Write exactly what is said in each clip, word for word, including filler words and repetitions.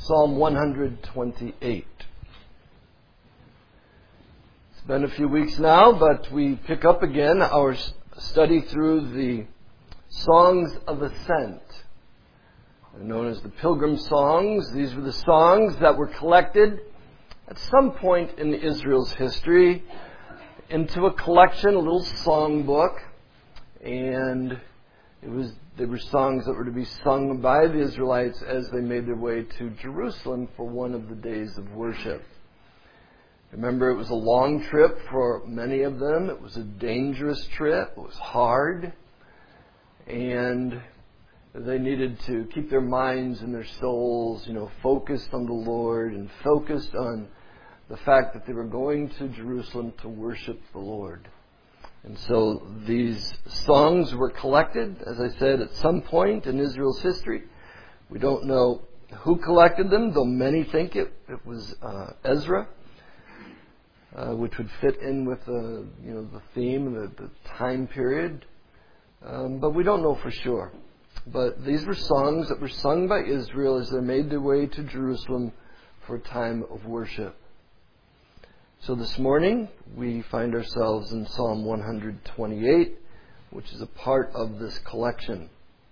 Psalm one hundred twenty-eight. It's been a few weeks now, but we pick up again our study through the Songs of Ascent. They're known as the Pilgrim Songs. These were the songs that were collected at some point in Israel's history into a collection, a little songbook, and it was they were songs that were to be sung by the Israelites as they made their way to Jerusalem for one of the days of worship. Remember, it was a long trip for many of them. It was a dangerous trip. It was hard. And they needed to keep their minds and their souls, you know, focused on the Lord and focused on the fact that they were going to Jerusalem to worship the Lord. And so these songs were collected, as I said, at some point in Israel's history. We don't know who collected them, though many think it, it was uh, Ezra, uh, which would fit in with the, you know, the theme, the, the time period. Um, but we don't know for sure. But these were songs that were sung by Israel as they made their way to Jerusalem for a time of worship. So this morning, we find ourselves in Psalm one hundred twenty-eight, which is a part of this collection.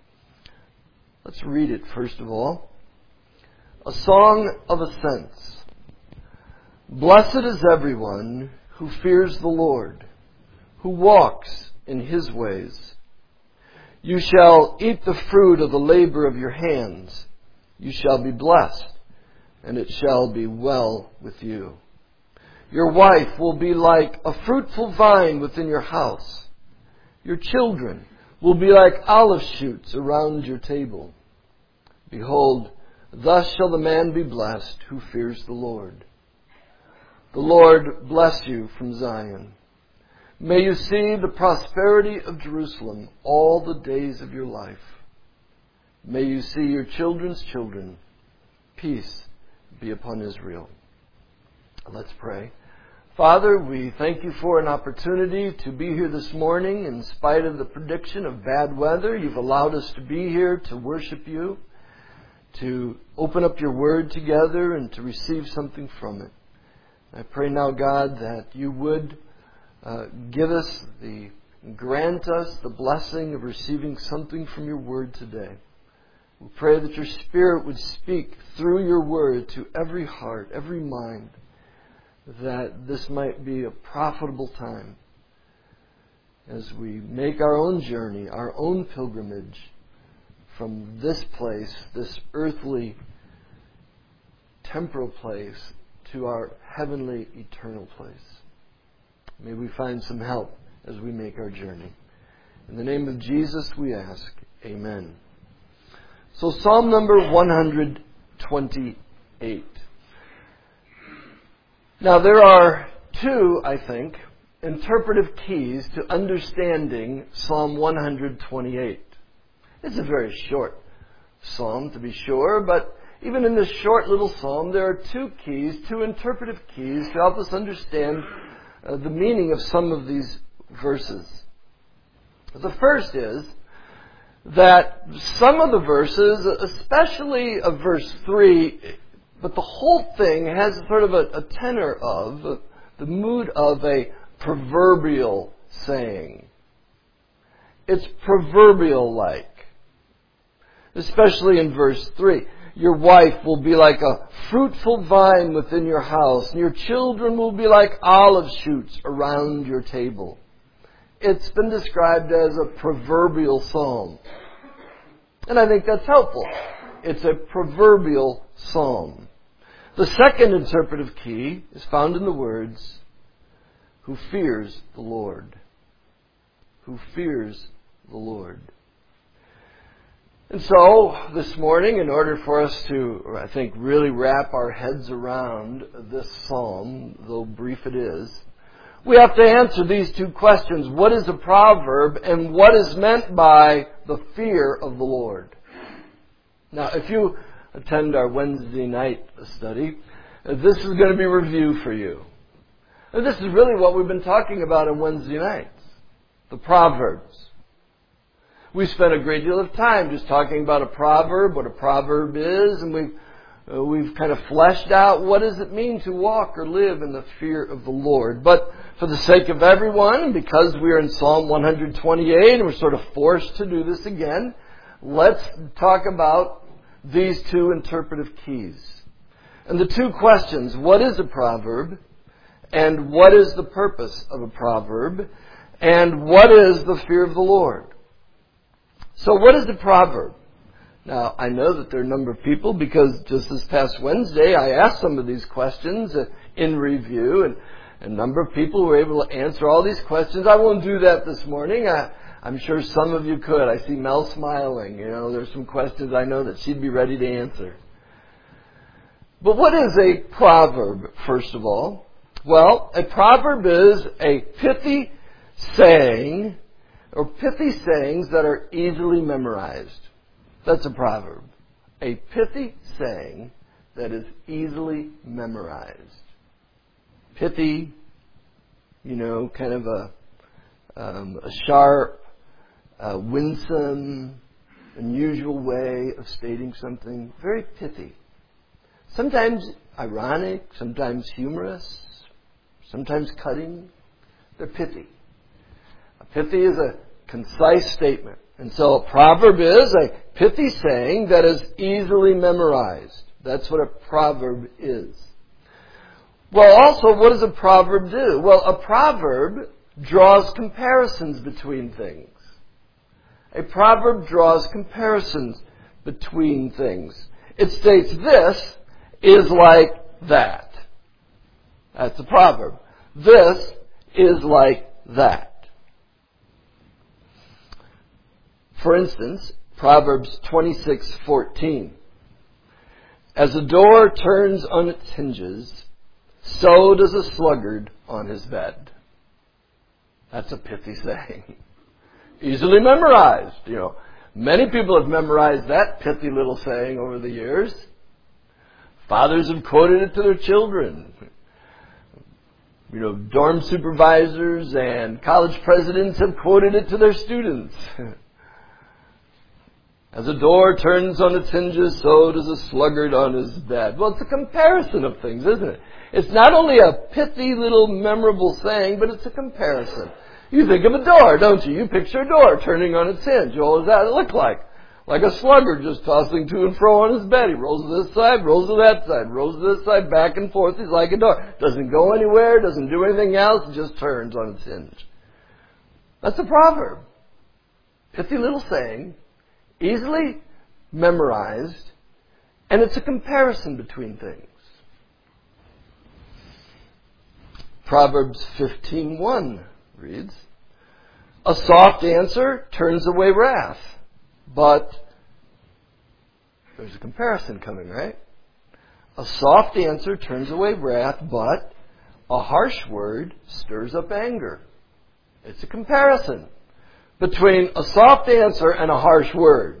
Let's read it first of all. A song of ascents. Blessed is everyone who fears the Lord, who walks in His ways. You shall eat the fruit of the labor of your hands. You shall be blessed, and it shall be well with you. Your wife will be like a fruitful vine within your house. Your children will be like olive shoots around your table. Behold, thus shall the man be blessed who fears the Lord. The Lord bless you from Zion. May you see the prosperity of Jerusalem all the days of your life. May you see your children's children. Peace be upon Israel. Let's pray. Father, we thank you for an opportunity to be here this morning. In spite of the prediction of bad weather, you've allowed us to be here to worship you, to open up your word together and to receive something from it. I pray now, God, that you would uh, give us the, grant us the blessing of receiving something from your word today. We pray that your Spirit would speak through your word to every heart, every mind, that this might be a profitable time as we make our own journey, our own pilgrimage from this place, this earthly, temporal place, to our heavenly, eternal place. May we find some help as we make our journey. In the name of Jesus we ask, amen. So Psalm number one hundred twenty-eight. Now, there are two, I think, interpretive keys to understanding Psalm one hundred twenty-eight. It's a very short psalm, to be sure, but even in this short little psalm, there are two keys, two interpretive keys to help us understand uh, the meaning of some of these verses. The first is that some of the verses, especially uh, verse three, but the whole thing has sort of a, a tenor of, uh, the mood of a proverbial saying. It's proverbial-like. Especially in verse three. Your wife will be like a fruitful vine within your house, and your children will be like olive shoots around your table. It's been described as a proverbial psalm. And I think that's helpful. It's a proverbial psalm. The second interpretive key is found in the words, who fears the Lord. Who fears the Lord. And so, this morning, in order for us to, I think, really wrap our heads around this psalm, though brief it is, we have to answer these two questions. What is a proverb, and what is meant by the fear of the Lord? Now, if you attend our Wednesday night study, this is going to be review for you. And this is really what we've been talking about on Wednesday nights, the Proverbs. We spent a great deal of time just talking about a proverb, what a proverb is, and we've uh, we've kind of fleshed out what does it mean to walk or live in the fear of the Lord. But for the sake of everyone, and because we're in Psalm one twenty-eight and we're sort of forced to do this again, let's talk about these two interpretive keys. And the two questions, what is a proverb? And what is the purpose of a proverb? And what is the fear of the Lord? So what is a proverb? Now, I know that there are a number of people, because just this past Wednesday I asked some of these questions in review, and a number of people were able to answer all these questions. I won't do that this morning. I, I'm sure some of you could. I see Mel smiling. You know, there's some questions I know that she'd be ready to answer. But what is a proverb, first of all? Well, a proverb is a pithy saying, or pithy sayings that are easily memorized. That's a proverb. A pithy saying that is easily memorized. Pithy, you know, kind of a, um, a sharp, uh, winsome, unusual way of stating something. Very pithy. Sometimes ironic, sometimes humorous, sometimes cutting. They're pithy. A pithy is a concise statement. And so a proverb is a pithy saying that is easily memorized. That's what a proverb is. Well, also, what does a proverb do? Well, a proverb draws comparisons between things. A proverb draws comparisons between things. It states this is like that. That's a proverb. This is like that. For instance, Proverbs twenty-six fourteen. As a door turns on its hinges, so does a sluggard on his bed. That's a pithy saying. Easily memorized. You know, many people have memorized that pithy little saying over the years. Fathers have quoted it to their children. You know, dorm supervisors and college presidents have quoted it to their students. As a door turns on its hinges, so does a sluggard on his bed. Well, it's a comparison of things, isn't it? It's not only a pithy little memorable saying, but it's a comparison. You think of a door, don't you? You picture a door turning on its hinge. Well, what does that look like? Like a sluggard just tossing to and fro on his bed. He rolls to this side, rolls to that side, rolls to this side, back and forth. He's like a door. Doesn't go anywhere, doesn't do anything else, it just turns on its hinge. That's a proverb. Pithy little saying, easily memorized, and it's a comparison between things. Proverbs fifteen one reads, a soft answer turns away wrath, but there's a comparison coming, right? A soft answer turns away wrath, but a harsh word stirs up anger. It's a comparison between a soft answer and a harsh word.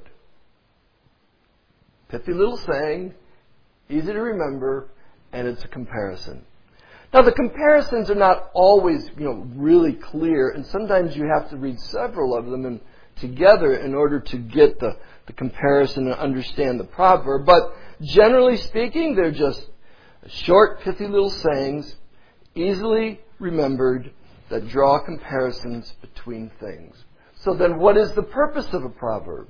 Pithy little saying, easy to remember, and it's a comparison. Now, the comparisons are not always, you know, really clear, and sometimes you have to read several of them and together in order to get the, the comparison and understand the proverb. But generally speaking, they're just short, pithy little sayings, easily remembered, that draw comparisons between things. So then what is the purpose of a proverb?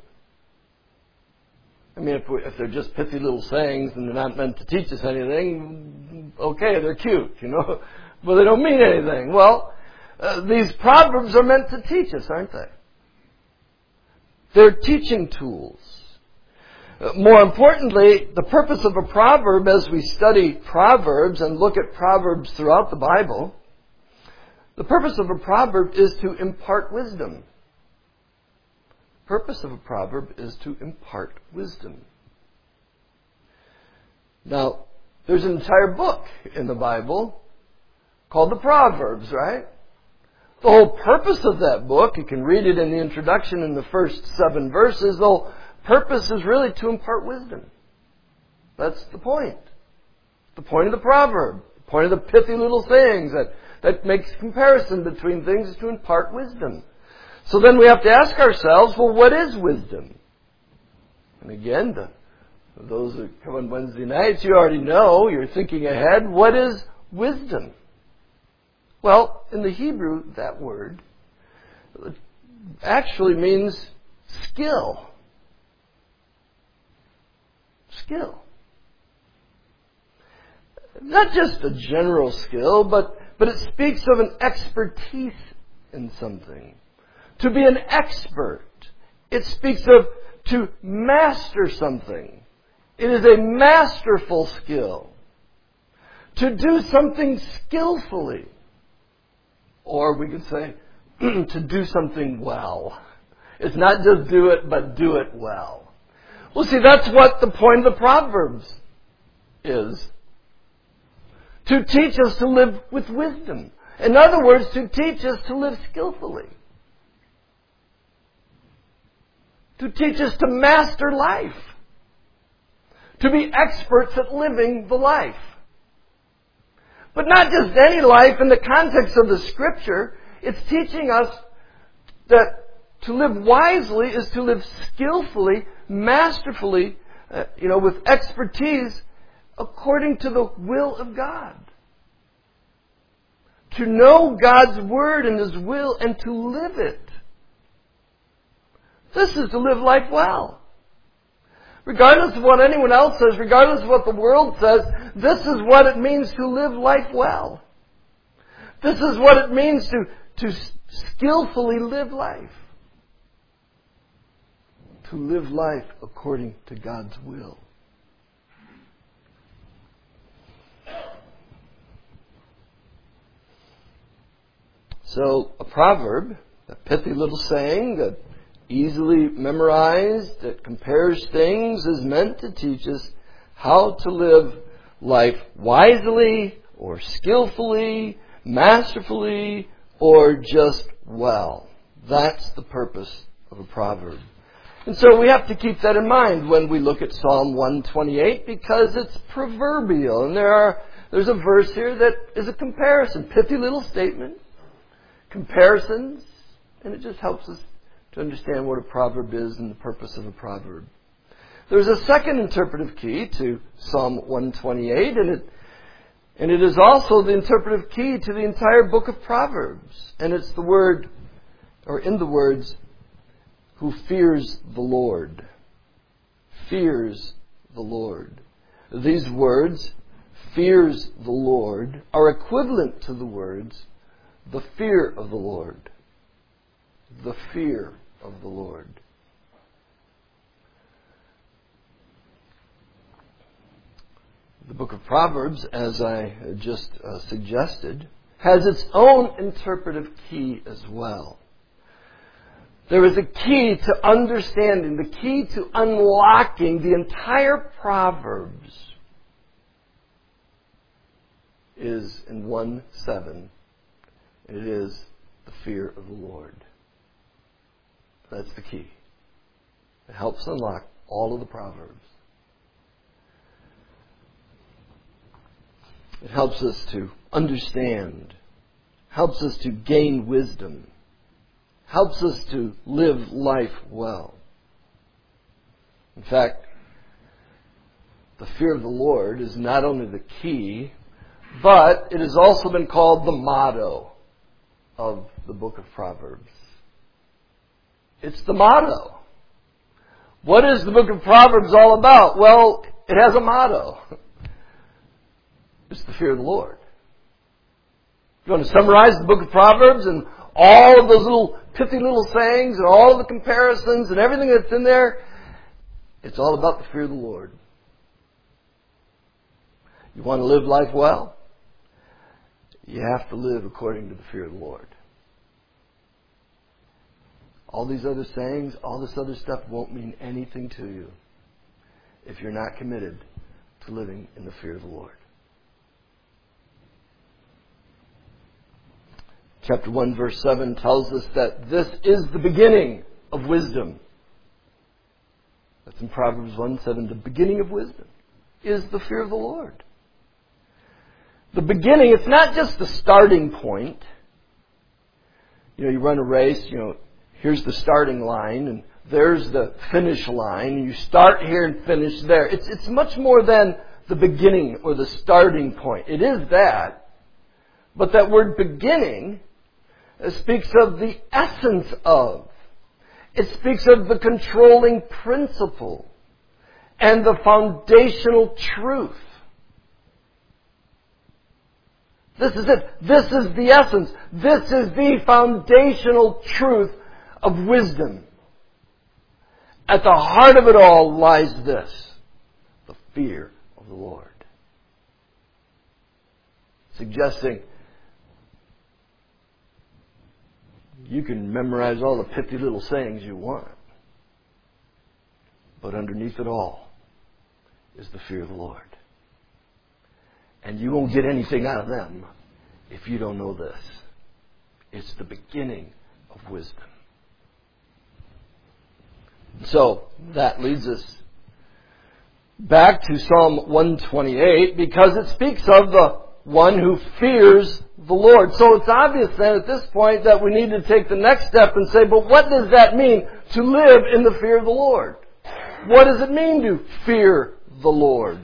I mean, if, we, if they're just pithy little sayings and they're not meant to teach us anything, okay, they're cute, you know, but they don't mean anything. Well, uh, these proverbs are meant to teach us, aren't they? They're teaching tools. Uh, more importantly, the purpose of a proverb, as we study Proverbs and look at Proverbs throughout the Bible, the purpose of a proverb is to impart wisdom. The purpose of a proverb is to impart wisdom. Now, there's an entire book in the Bible called the Proverbs, right? The whole purpose of that book, you can read it in the introduction in the first seven verses, the whole purpose is really to impart wisdom. That's the point. The point of the proverb. The point of the pithy little sayings that, that makes comparison between things is to impart wisdom. So then we have to ask ourselves, well, what is wisdom? And again, the Those that come on Wednesday nights, you already know, you're thinking ahead. What is wisdom? Well, in the Hebrew, that word actually means skill. Skill. Not just a general skill, but, but it speaks of an expertise in something. To be an expert. It speaks of to master something. It is a masterful skill. To do something skillfully. Or we could say, to do something well. It's not just do it, but do it well. Well, see, that's what the point of the Proverbs is. To teach us to live with wisdom. In other words, to teach us to live skillfully. To teach us to master life. To be experts at living the life. But not just any life in the context of the Scripture. It's teaching us that to live wisely is to live skillfully, masterfully, uh, you know, with expertise according to the will of God. To know God's Word and His will and to live it. This is to live life well. Regardless of what anyone else says, regardless of what the world says, this is what it means to live life well. This is what it means to, to skillfully live life. To live life according to God's will. So, a proverb, a pithy little saying that easily memorized, that compares things, is meant to teach us how to live life wisely or skillfully, masterfully, or just well. That's the purpose of a proverb. And so we have to keep that in mind when we look at Psalm one twenty-eight, because it's proverbial. And there are there's a verse here that is a comparison, pithy little statement, comparisons, and it just helps us to understand what a proverb is and the purpose of a proverb. There's a second interpretive key to Psalm one twenty-eight, and it and it is also the interpretive key to the entire book of Proverbs. And it's the word, or in the words, who fears the Lord. Fears the Lord. These words, fears the Lord, are equivalent to the words, the fear of the Lord. The fear of the Lord. The book of Proverbs, as I just uh, suggested, has its own interpretive key as well. There is a key to understanding, the key to unlocking the entire Proverbs is in one seven. And it is the fear of the Lord. That's the key. It helps unlock all of the Proverbs. It helps us to understand, helps us to gain wisdom, helps us to live life well. In fact, the fear of the Lord is not only the key, but it has also been called the motto of the book of Proverbs. It's the motto. What is the book of Proverbs all about? Well, it has a motto. It's the fear of the Lord. If you want to summarize the book of Proverbs and all of those little pithy little sayings and all of the comparisons and everything that's in there, it's all about the fear of the Lord. You want to live life well? You have to live according to the fear of the Lord. All these other sayings, all this other stuff won't mean anything to you if you're not committed to living in the fear of the Lord. Chapter one, verse seven tells us that this is the beginning of wisdom. That's in Proverbs one seven. The beginning of wisdom is the fear of the Lord. The beginning, it's not just the starting point. You know, you run a race, you know, here's the starting line, and there's the finish line. You start here and finish there. It's, it's much more than the beginning or the starting point. It is that. But that word beginning speaks of the essence of. It speaks of the controlling principle and the foundational truth. This is it. This is the essence. This is the foundational truth of wisdom. At the heart of it all lies this: the fear of the Lord. Suggesting you can memorize all the pithy little sayings you want, but underneath it all is the fear of the Lord. And you won't get anything out of them if you don't know this. It's the beginning of wisdom. So, that leads us back to Psalm one twenty-eight, because it speaks of the one who fears the Lord. So it's obvious then at this point that we need to take the next step and say, but what does that mean to live in the fear of the Lord? What does it mean to fear the Lord?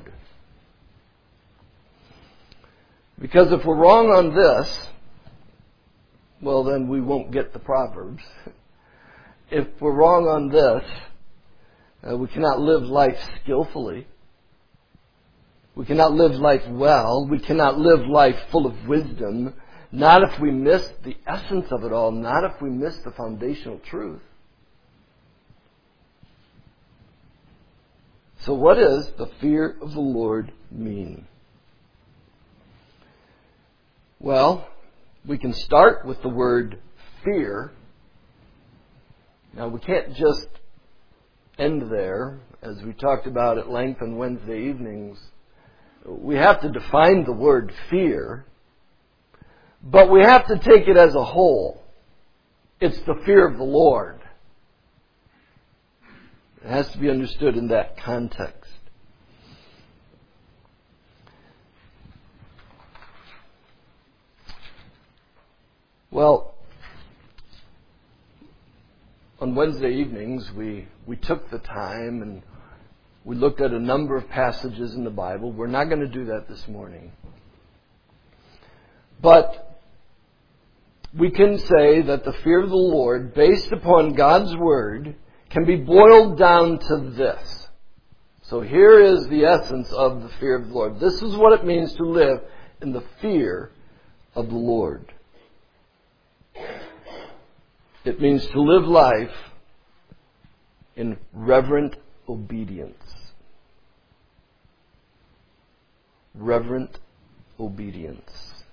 Because if we're wrong on this, well then we won't get the Proverbs. If we're wrong on this, uh, we cannot live life skillfully. We cannot live life well. We cannot live life full of wisdom. Not if we miss the essence of it all. Not if we miss the foundational truth. So what does the fear of the Lord mean? Well, we can start with the word fear. Now, we can't just end there, as we talked about at length on Wednesday evenings. We have to define the word fear, but we have to take it as a whole. It's the fear of the Lord. It has to be understood in that context. Well, on Wednesday evenings, we, we took the time and we looked at a number of passages in the Bible. We're not going to do that this morning. But we can say that the fear of the Lord, based upon God's Word, can be boiled down to this. So here is the essence of the fear of the Lord. This is what it means to live in the fear of the Lord. It means to live life in reverent obedience. Reverent obedience.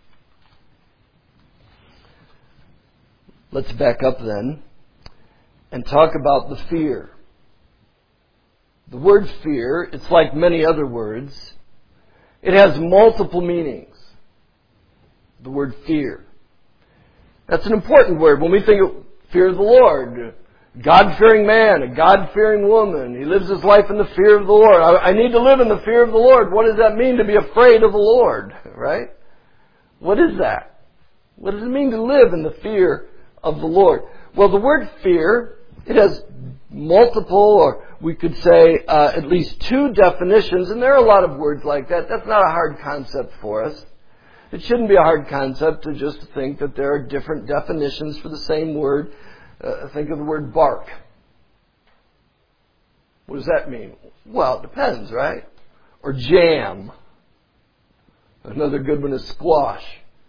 Let's back up then and talk about the fear. The word fear, it's like many other words. It has multiple meanings. The word fear. That's an important word. When we think of fear of the Lord, God-fearing man, a God-fearing woman, he lives his life in the fear of the Lord. I, I need to live in the fear of the Lord. What does that mean to be afraid of the Lord? Right? What is that? What does it mean to live in the fear of the Lord? Well, the word fear, it has multiple, or we could say uh, at least two definitions, and there are a lot of words like that. That's not a hard concept for us. It shouldn't be a hard concept to just think that there are different definitions for the same word. Uh, think of the word bark. What does that mean? Well, it depends, right? Or jam. Another good one is squash.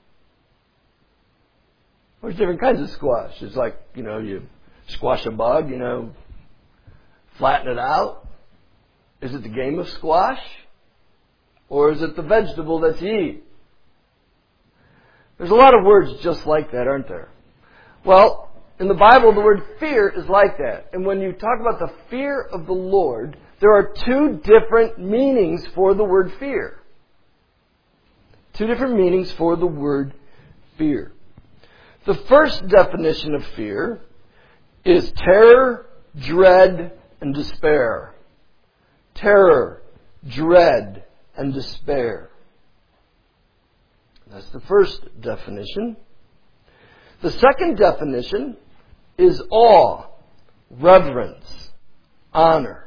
There's different kinds of squash. It's like, you know, you squash a bug, you know, flatten it out. Is it the game of squash? Or is it the vegetable that you eat? There's a lot of words just like that, aren't there? Well, in the Bible, the word fear is like that. And when you talk about the fear of the Lord, there are two different meanings for the word fear. Two different meanings for the word fear. The first definition of fear is terror, dread, and despair. Terror, dread, and despair. That's the first definition. The second definition is awe, reverence, honor.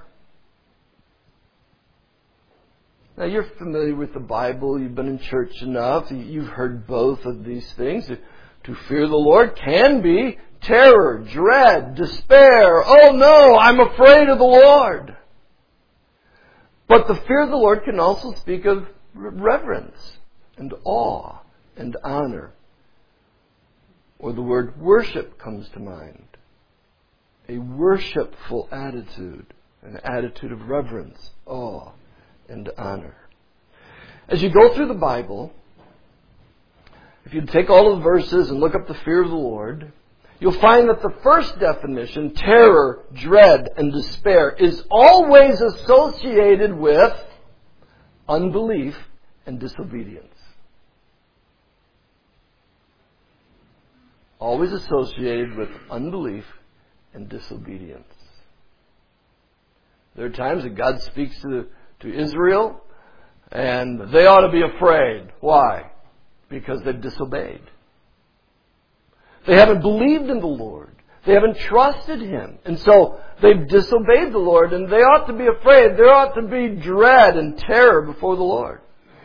Now, you're familiar with the Bible. You've been in church enough. You've heard both of these things. To fear the Lord can be terror, dread, despair. Oh no, I'm afraid of the Lord. But the fear of the Lord can also speak of reverence and awe and honor. Or the word worship comes to mind. A worshipful attitude, an attitude of reverence, awe, and honor. As you go through the Bible, if you take all of the verses and look up the fear of the Lord, you'll find that the first definition, terror, dread, and despair, is always associated with unbelief and disobedience. Always associated with unbelief and disobedience. There are times that God speaks to, to Israel, and they ought to be afraid. Why? Because they've disobeyed. They haven't believed in the Lord. They haven't trusted Him. And so they've disobeyed the Lord, and they ought to be afraid. There ought to be dread and terror before the Lord.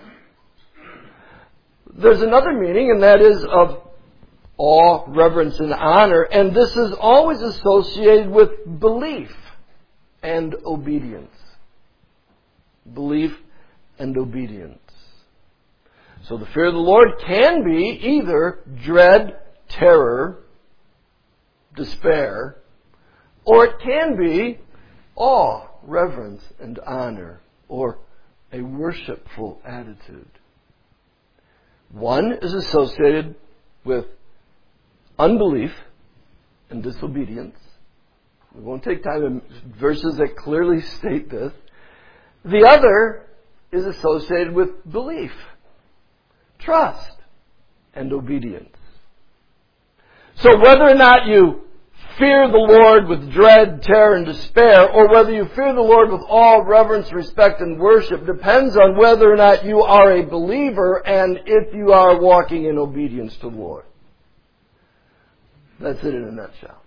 There's another meaning, and that is of awe, reverence, and honor. And this is always associated with belief and obedience. Belief and obedience. So the fear of the Lord can be either dread, terror, despair, or it can be awe, reverence, and honor, or a worshipful attitude. One is associated with unbelief and disobedience. We won't take time in verses that clearly state this. The other is associated with belief, trust, and obedience. So whether or not you fear the Lord with dread, terror, and despair, or whether you fear the Lord with awe, reverence, respect, and worship, depends on whether or not you are a believer and if you are walking in obedience to the Lord. That's it in a nutshell.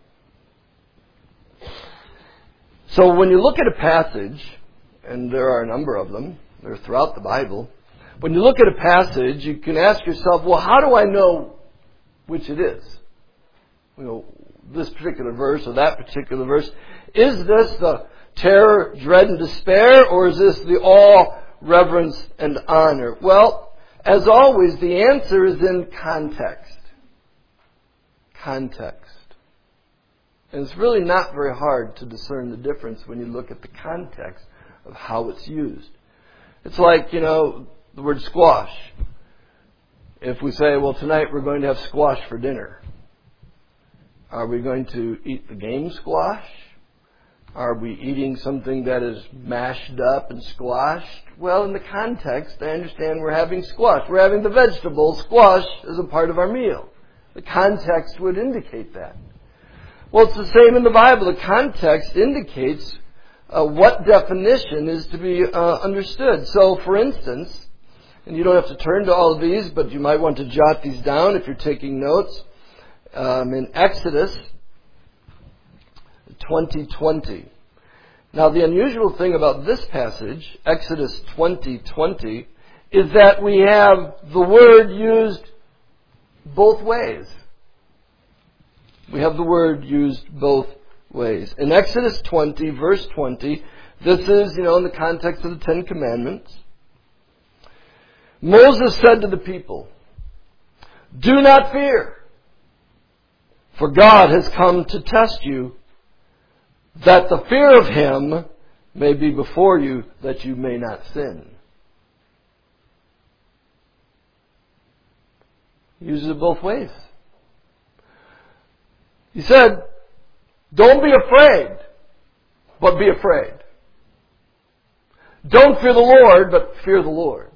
So when you look at a passage, and there are a number of them, they're throughout the Bible, when you look at a passage, you can ask yourself, well, how do I know which it is? You know, this particular verse or that particular verse. Is this the terror, dread, and despair, or is this the awe, reverence, and honor? Well, as always, the answer is in context. Context. And it's really not very hard to discern the difference when you look at the context of how it's used. It's like, you know, the word squash. If we say, well, tonight we're going to have squash for dinner. Are we going to eat the game squash? Are we eating something that is mashed up and squashed? Well, in the context, I understand we're having squash. We're having the vegetable squash as a part of our meal. The context would indicate that. Well, it's the same in the Bible. The context indicates uh, what definition is to be uh, understood. So, for instance, and you don't have to turn to all of these, but you might want to jot these down if you're taking notes. Um, in Exodus twenty twenty. Now, the unusual thing about this passage, Exodus twenty twenty, is that we have the word used both ways. We have the word used both ways. In Exodus twenty, verse twenty, this is, you know, in the context of the Ten Commandments. Moses said to the people, "Do not fear, for God has come to test you, that the fear of Him may be before you, that you may not sin." He uses it both ways. He said, don't be afraid, but be afraid. Don't fear the Lord, but fear the Lord.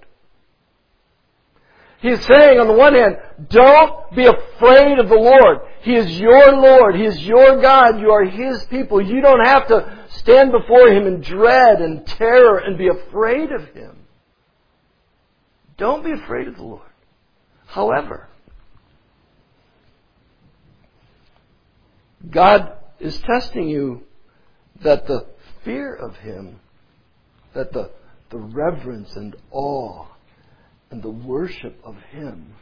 He's saying, on the one hand, don't be afraid of the Lord. He is your Lord. He is your God. You are His people. You don't have to stand before Him in dread and terror and be afraid of Him. Don't be afraid of the Lord. However, God is testing you that the fear of Him, that the, the reverence and awe and the worship of Him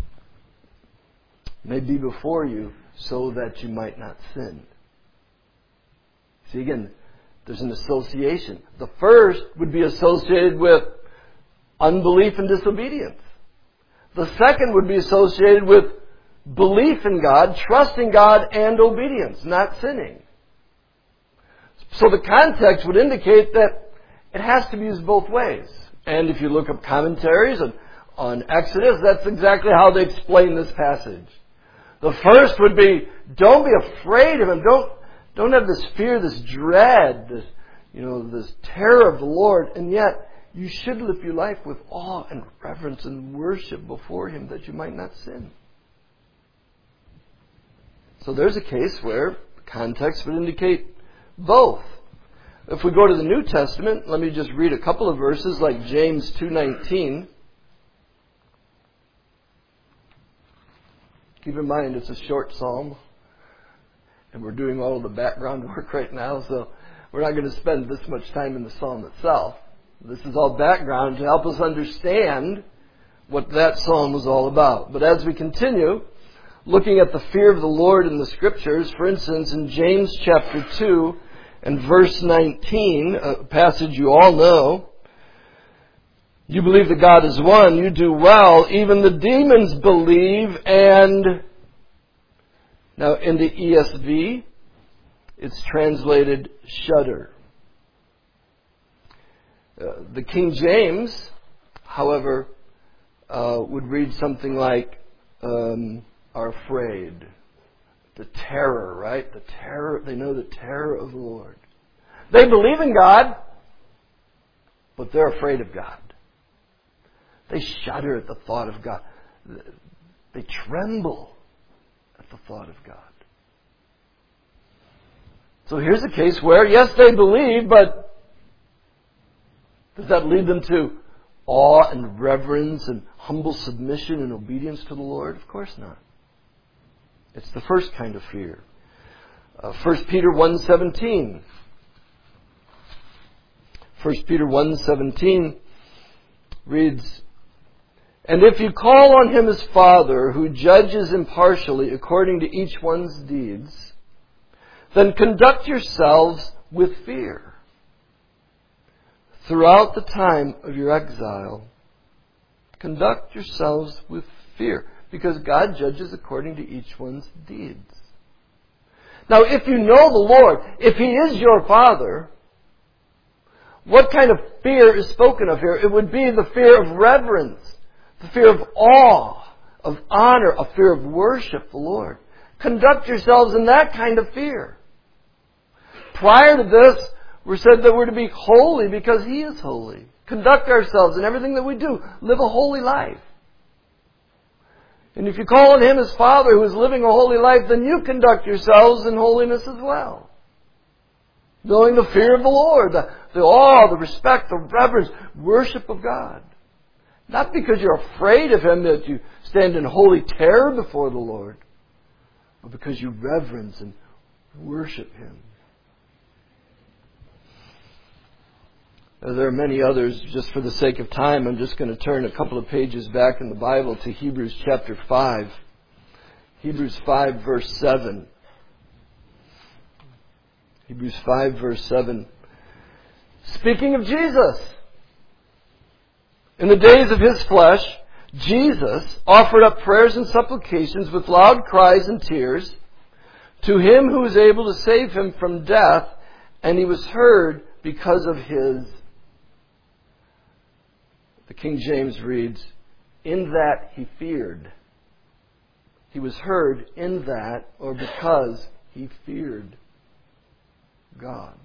may be before you so that you might not sin. See, again, there's an association. The first would be associated with unbelief and disobedience. The second would be associated with belief in God, trusting God, and obedience, not sinning. So the context would indicate that it has to be used both ways. And if you look up commentaries on, on Exodus, that's exactly how they explain this passage. The first would be, don't be afraid of Him. Don't, don't have this fear, this dread, this, you know, this terror of the Lord. And yet, you should live your life with awe and reverence and worship before Him that you might not sin. So there's a case where context would indicate both. If we go to the New Testament, let me just read a couple of verses like James two nineteen. Keep in mind it's a short psalm, and we're doing all of the background work right now, so we're not going to spend this much time in the psalm itself. This is all background to help us understand what that psalm was all about. But as we continue, looking at the fear of the Lord in the Scriptures, for instance, in James chapter two and verse nineteen, a passage you all know, you believe that God is one, you do well, even the demons believe, and now in the E S V, it's translated shudder. Uh, the King James, however, uh, would read something like, um, are afraid. The terror, right? The terror, they know the terror of the Lord. They believe in God, but they're afraid of God. They shudder at the thought of God. They tremble at the thought of God. So here's a case where, yes, they believe, but does that lead them to awe and reverence and humble submission and obedience to the Lord? Of course not. It's the first kind of fear. Uh, First Peter one seventeen. First Peter one seventeen reads, and if you call on Him as Father, who judges impartially according to each one's deeds, then conduct yourselves with fear throughout the time of your exile. Conduct yourselves with fear, because God judges according to each one's deeds. Now, if you know the Lord, if He is your Father, what kind of fear is spoken of here? It would be the fear of reverence, the fear of awe, of honor, a fear of worship the Lord. Conduct yourselves in that kind of fear. Prior to this, we're said that we're to be holy because He is holy. Conduct ourselves in everything that we do. Live a holy life. And if you call on Him as Father who is living a holy life, then you conduct yourselves in holiness as well. Knowing the fear of the Lord, the, the awe, the respect, the reverence, worship of God. Not because you're afraid of Him that you stand in holy terror before the Lord, but because you reverence and worship Him. There are many others. Just for the sake of time, I'm just going to turn a couple of pages back in the Bible to Hebrews chapter five. Hebrews five verse seven. Hebrews five verse seven. Speaking of Jesus, in the days of His flesh, Jesus offered up prayers and supplications with loud cries and tears to Him who was able to save Him from death, and He was heard because of His. The King James reads, in that He feared. He was heard in that, or because He feared God.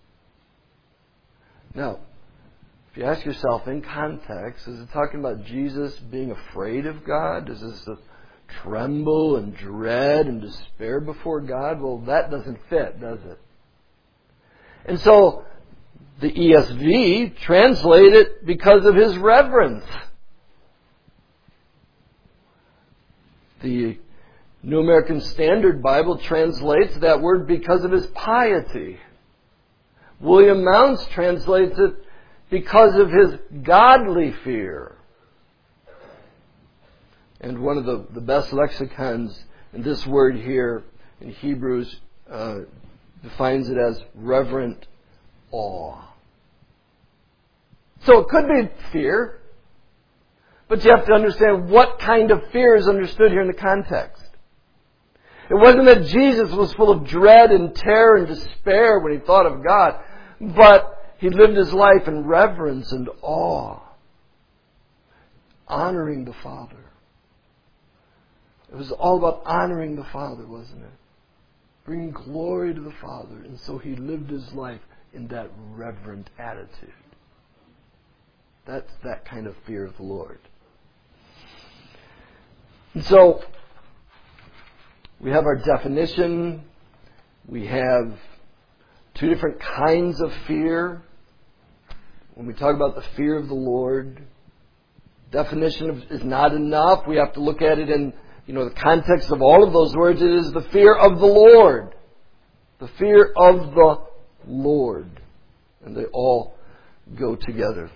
Now, if you ask yourself in context, is it talking about Jesus being afraid of God? Is this a tremble and dread and despair before God? Well, that doesn't fit, does it? And so, the E S V translate it because of His reverence. The New American Standard Bible translates that word because of his piety. William Mounce translates it because of his godly fear. And one of the, the best lexicons in this word here in Hebrews uh, defines it as reverent awe. So it could be fear, but you have to understand what kind of fear is understood here in the context. It wasn't that Jesus was full of dread and terror and despair when he thought of God, but he lived his life in reverence and awe, honoring the Father. It was all about honoring the Father, wasn't it? Bringing glory to the Father. And so he lived his life in that reverent attitude. That's that kind of fear of the Lord. And so, we have our definition. We have two different kinds of fear. When we talk about the fear of the Lord, definition of, is not enough. We have to look at it in, you know, the context of all of those words. It is the fear of the Lord. The fear of the Lord. And they all go together.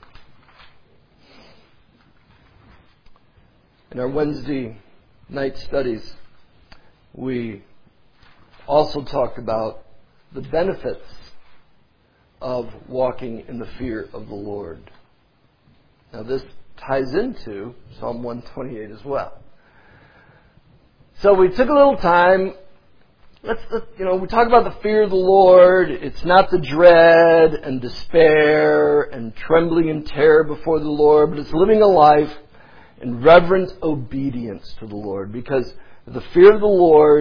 In our Wednesday night studies, we also talked about the benefits of walking in the fear of the Lord. Now this ties into Psalm one twenty-eight as well. So we took a little time. Let's, let's, you know, we talk about the fear of the Lord. It's not the dread and despair and trembling in terror before the Lord, but it's living a life in reverent obedience to the Lord. Because the fear of the Lord